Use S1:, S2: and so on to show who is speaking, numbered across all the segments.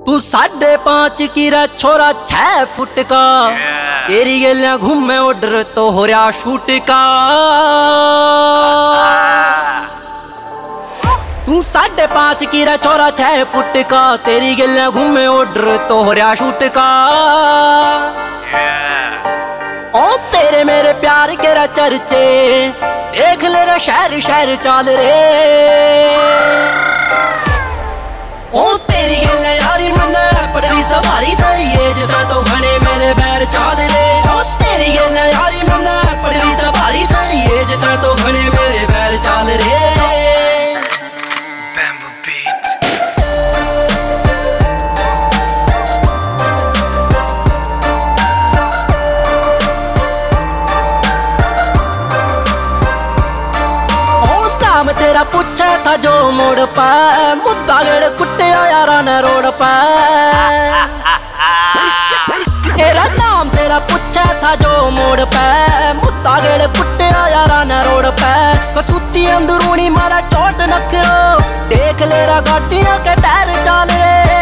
S1: तू 5.5 की रा छोरा 6 फुट का, तेरी गलियां घूमे ऑर्डर तो हो रहा शूट का। तू 5.5 की रा छोरा 6 फुट का, तेरी गलियां घूमे ऑर्डर तो हो रहा शूट का। ओ तेरे मेरे प्यार के रा चर्चे देख ले रा शहर शहर चाल रे। ओ तेरी गल्ला यारी मन्ना पड़वी सवारी तेरी एज दा तो घने मेरे बैर चाल रे। ओ तेरी गल्ला यारी मन्ना पड़वी सवारी तेरी एज दा तो घने मेरे बैर चाल रे।
S2: Bamboo beat.
S1: तेरा पूछा था जो मोड़ पा, मुद्दा गड़ कुट्टे यारा न रोड पा। तेरा नाम तेरा पूछा था जो मोड़ पे, मुद्दा गड़ कुट्टे यारा न रोड पे। कसूती अंदरूनी मारा चोट नखरो, देख ले रा गाड़ियां के टायर चाल रे।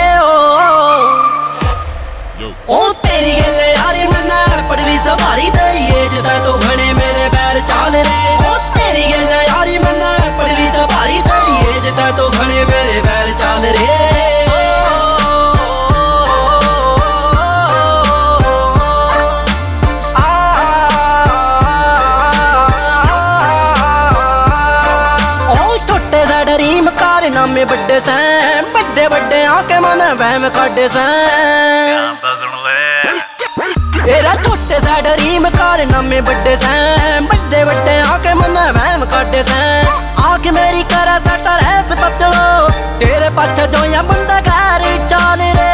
S1: ओ तेरी गल्ले यारी मन्ना पड़वी सवारी तेरी एज दा तो घने मेरे पैर चाल रे। ओ तेरी गल्ले यारी मन्ना पड़वी सवारी तेरी एज दा तो घने मेरे पैर चाल रे। ड्रीम कारनामे बड़े सैन, बड़े बड़े आके मन वहम काटे सैन। तेरा छोटे सा ड्रीम कारनामे बड़े सैन, बड़े बड़े आके मन वहम काटे सैन। आंख मेरी करा सटर ऐस पतलो, तेरे पाछे जो या बंदा गारी चाल रे।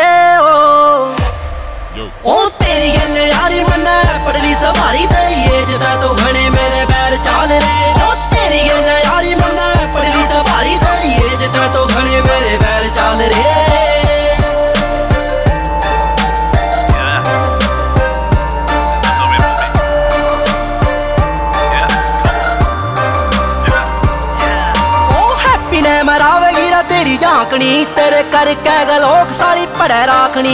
S1: ओ तेरी गल्ले यारी मन्ना पड़वी सवारी तेरी एज दा तो घने मेरे पैर चाल रे। ओ तेरी गल्ले यारी मन्ना पड़वी सवारी तेरी एज दा तो घने मेरे पैर चाल रे। मरावेगी रा तेरी झांकनी, तेरे करके गलोक साड़ी पड़े राखनी।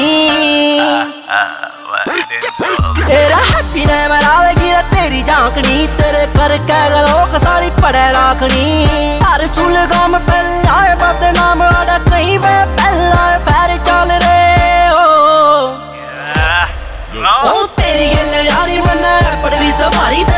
S1: तेरा हैप्पी ने मरावेगी रा तेरी झांकनी, तेरे करके गलोक साड़ी पड़े राखनी। हर सुलगाम पहलाए बदनाम आड़ा कहीं वे पहलाए फैर चाल रे। ओ तेरी गल्ले यारी मन्ना पड़वी सवारी